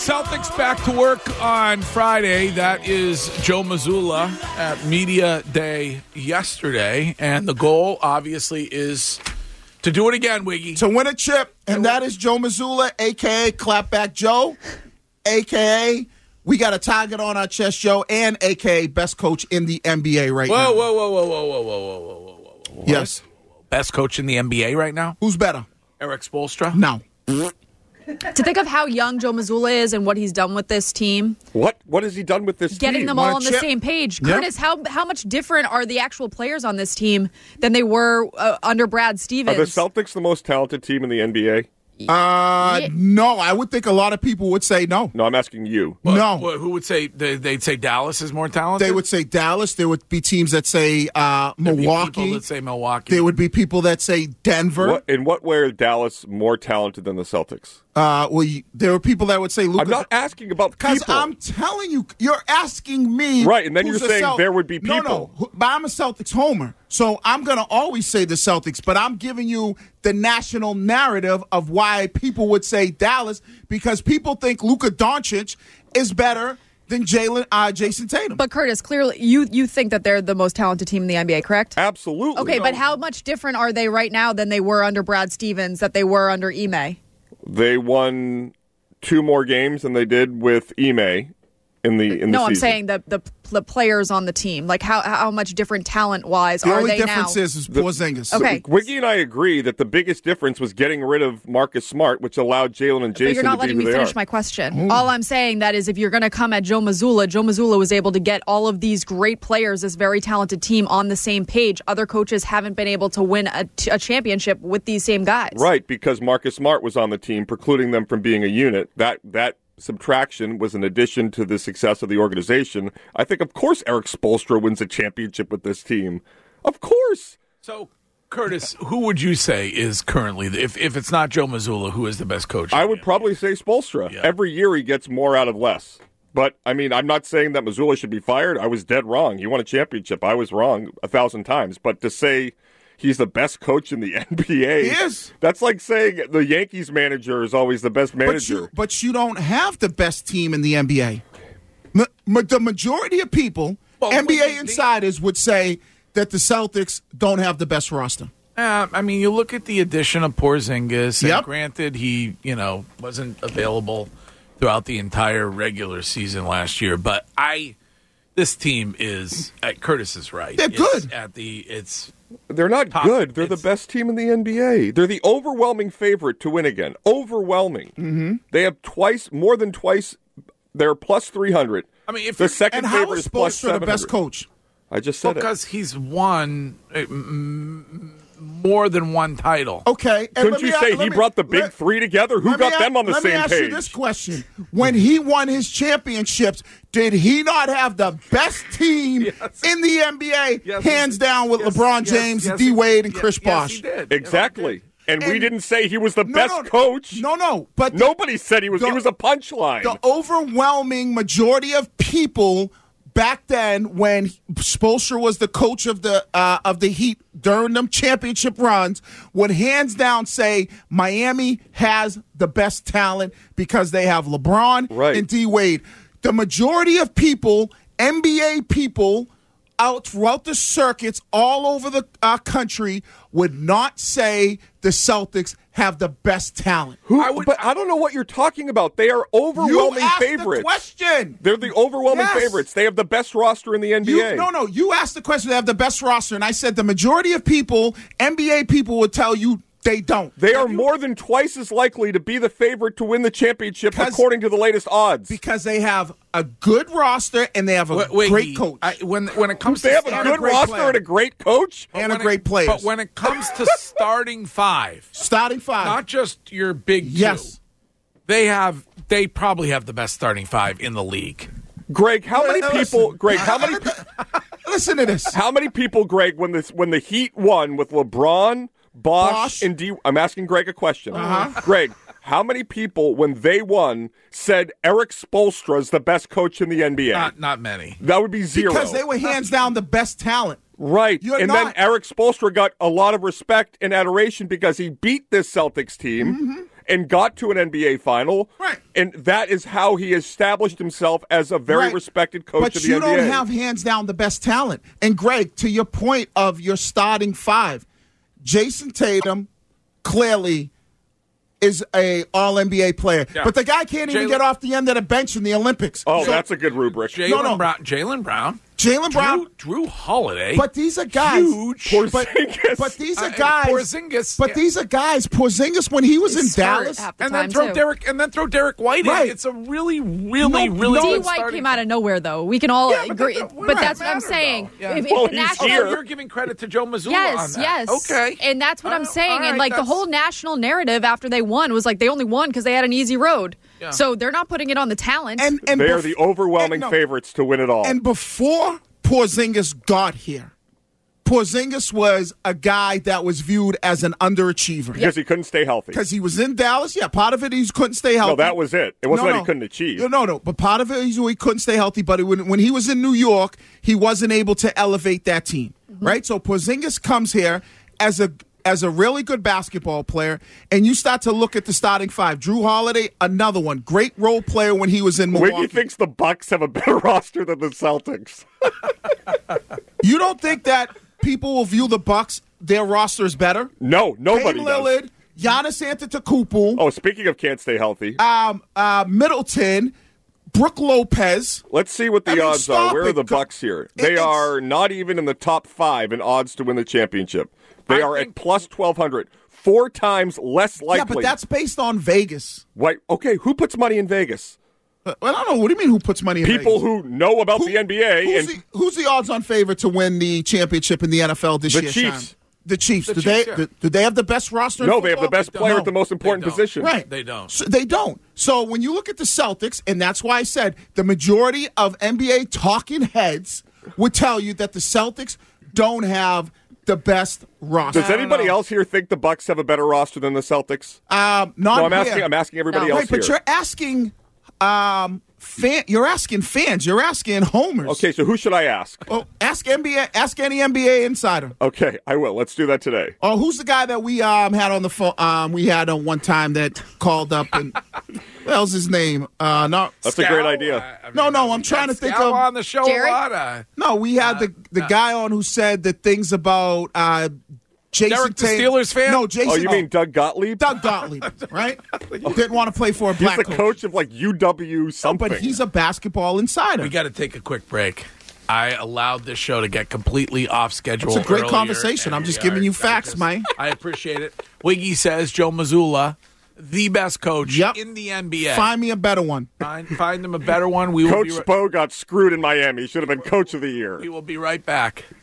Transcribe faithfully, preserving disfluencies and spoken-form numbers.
Celtics back to work on Friday. That is Joe Mazzulla at Media Day yesterday. And the goal, obviously, is to do it again, Wiggy. To win a chip. And that is Joe Mazzulla, a k a. Clapback Joe, a k a. We got a target on our chest, Joe, and a k a best coach in the N B A right whoa, now. Whoa, whoa, whoa, whoa, whoa, whoa, whoa, whoa, whoa, whoa. Yes. Best coach in the N B A right now? Who's better? Erik Spoelstra? No. To think of how young Joe Mazzulla is and what he's done with this team. What What has he done with this Getting team? them Want all a on the chip? same page. Yep. Curtis, how how much different are the actual players on this team than they were uh, under Brad Are Stevens? the Celtics the most talented team in the N B A? Uh, Yeah. no. I would think a lot of people would say no. No, I'm asking you. What, No. what, who would say they, they'd say Dallas is more talented? They would say Dallas. There would be teams that say uh, There'd be people Milwaukee. that say Milwaukee. There would be people that say Denver. What, in what way are Dallas more talented than the Celtics? Uh, well, you, there were people that would say Luka. I'm not asking about Because people. I'm telling you, you're asking me. Right, and then who's you're a saying Celt- there would be No, no, people. who- but I'm a Celtics homer, so I'm going to always say the Celtics, but I'm giving you the national narrative of why people would say Dallas, because people think Luka Doncic is better than Jalen, uh, Jason Tatum. But Curtis, clearly, you you think that they're the most talented team in the N B A, correct? Absolutely. Okay, but how much different are they right now than they were under Brad Stevens, that they were under Ime? They won two more games than they did with Ime in the in the No, I'm season. saying the, the the players on the team. Like, how how much different talent-wise the are only they difference now? is, is Porzingis. Okay. Wiggy and I agree that the biggest difference was getting rid of Marcus Smart, which allowed Jalen and But Jason you're not to be letting who me they finish are. my question. All I'm saying that is if you're going to come at Joe Mazzulla, Joe Mazzulla was able to get all of these great players, this very talented team on the same page. Other coaches haven't been able to win a, a championship with these same guys. Right, because Marcus Smart was on the team, precluding them from being a unit. That that subtraction was an addition to the success of the organization. I think, of course, Erik Spoelstra wins a championship with this team. Of course. So, Curtis, who would you say is currently, the, if if it's not Joe Mazzulla, who is the best coach? I would probably say Spoelstra. Yeah. Every year he gets more out of less. But, I mean, I'm not saying that Mazzulla should be fired. I was dead wrong. He won a championship. I was wrong a thousand times. But to say he's the best coach in the N B A, He is. That's like saying the Yankees manager is always the best But manager. you, but you don't have the best team in the N B A. Ma- ma- the majority of people, Well, N B A the- insiders, would say that the Celtics don't have the best roster. Uh, I mean, you look at the addition of Porzingis, and Yep. granted, he you know wasn't available throughout the entire regular season last year, but I, this team is. Uh, Curtis is right. They're It's good. at the. It's They're not Top- good. They're the it's- best team in the N B A. They're the overwhelming favorite to win again. Overwhelming. Mm-hmm. They have twice, more than twice. They're plus three hundred. I mean, if the you're- second And how favorite is is plus Spoelstra seven the hundred. best coach? I just said it. because he's won uh, m- more than one title. Okay. and Couldn't let you me- say let he me- brought the big let- three together? Who let me got a- them on the let same me ask page? you this question. When he won his championships, did he not have the best team Yes. in the N B A, Yes, hands he- down with yes, LeBron yes, James, yes, D. he- Wade, and yes, Chris yes, Bosh? he did. Exactly. And, we And- didn't say he was the No, best no, coach. No, no. But Nobody said he was. the- he was a punchline. the overwhelming majority of people back then, when Spoelstra was the coach of the uh, of the Heat during them championship runs, would hands down say Miami has the best talent because they have LeBron Right. and D. Wade. The majority of people, N B A people, out throughout the circuits all over the uh, country would not say the Celtics have the best talent. Who, I would- but I don't know what you're talking about. They are You overwhelming asked the favorites. question. They're the overwhelming Yes. favorites. They have the best roster in the N B A. You, no, no. You asked the question. They have the best roster, and I said the majority of people, N B A people, would tell you they don't. They are You- more than twice as likely to be the favorite to win the championship, Because- according to the latest odds. because they have a good roster and they have a Wait, wait, great he- coach. I, when when it comes They to have a starting- good great roster player. and a great coach. and a when it- great players. But when it comes to starting five, Starting five. not just your big two, Yes. they have they probably have the best starting five in the league. Greg, how many Now, people? listen. Greg, how many? Listen to this. How many people, Greg, when this when the Heat won with LeBron, Bosh, Bosh. and D? I'm asking Greg a question. Uh-huh. Greg, how many people, when they won, said Erik Spoelstra is the best coach in the N B A? Not not many. That would be zero. Because they were hands down the best talent. Right. You're and then not- Erik Spoelstra got a lot of respect and adoration because he beat this Celtics team. Mm-hmm. and got to an N B A final. Right. And that is how he established himself as a very Right. respected coach but of the N B A. But you don't have hands down the best talent. And Greg, to your point of your starting five, Jason Tatum clearly is a all N B A player. Yeah. But the guy can't even Jaylen- get off the end of the bench in the Olympics. Oh, So- that's a good rubric. Jalen No, no. Brown. Jalen Brown. Jalen Brown. Drew, Drew Holiday. But these are guys. Huge. But, Porzingis. but these Uh, are and guys. Porzingis, But yeah. these are guys. Porzingis, when he was in He's hurt Dallas, half the and time then throw too. Derek and then throw Derek White Right. in. It's a really, really, No, really no, D. good White starting came out of nowhere, though. We can all Yeah, but agree. that- But, that that's what I'm matter, saying. though. Yeah. If, if Well, the he's national, here. You're giving credit to Joe Mazzulla yes, on that. yes, Okay. and that's what I'm Oh, saying. all and right, like the that's- whole national narrative after they won was like they only won because they had an easy road. Yeah. So they're not putting it on the talent. and and They are bef- the overwhelming and no, favorites to win it all. And before Porzingis got here, Porzingis was a guy that was viewed as an underachiever because he couldn't stay healthy. because he was in Dallas. Yeah, part of it he couldn't stay healthy. No, that was it. It wasn't No, that no. he couldn't achieve. No, no, no. But part of it is he couldn't stay healthy. But when, when he was in New York, he wasn't able to elevate that team, right? So Porzingis comes here as a as a really good basketball player, and you start to look at the starting five. Drew Holiday, another one, great role player when he was in Milwaukee. Wiggy thinks the Bucks have a better roster than the Celtics. You don't think that people will view the Bucks their roster is better? No, nobody Dame does. Lillard, Giannis Antetokounmpo, Oh, speaking of can't stay healthy, um, uh, Middleton, Brooke Lopez. let's see what the I mean, odds are. stop Where are it. the Bucks here? They It's- are not even in the top five in odds to win the championship. They I are think- at plus twelve hundred, four times less likely. Yeah, but that's based on Vegas. Why? Okay, who puts money in Vegas? Uh, well, I don't know. What do you mean? Who puts money in People Vegas? who know about Who- the N B A Who's, and the, who's the odds-on favorite to win the championship in the N F L this The year? Chiefs. Sean? The Chiefs. The do Chiefs, they yeah. do, do they have the best roster? in no, they have the football? best player No. at the most important They don't. position. Right. They don't. So they don't. So when you look at the Celtics, and that's why I said the majority of N B A talking heads would tell you that the Celtics don't have the best roster. Does anybody else here think the Bucks have a better roster than the Celtics? Um, not no, I'm here. asking. I'm asking everybody No. else Right, but here. you're asking, um, fan. You're asking fans. You're asking homers. Okay, so who should I ask? Oh, ask N B A. Ask any N B A insider. Okay, I will. Let's do that today. Oh, who's the guy that we um had on the phone? Um, we had on one time that called up and what hell's his name? Uh, no, That's a great idea. I mean, No, no, I'm we trying got to think Scal of- on the show Jerry? a lot. Uh, no, we had the the guy on who said the things about uh, Jason Derek the Tatum. Steelers fan? No, Jason. Oh, you mean Doug Gottlieb? Doug Gottlieb? Right? Didn't want to play for a He's black the coach of like U W No, something. but he's a basketball insider. we got to take a quick break. I allowed this show to get completely off schedule. It's a great earlier, conversation. and I'm just we giving are- you I facts, just- Mike. I appreciate it. Wiggy says Joe Mazzulla, the best coach Yep. in the N B A. Find me a better one. Find, find them a better one. We will Coach be, ri- Spo got screwed in Miami. He should have been coach of the year. we will be right back.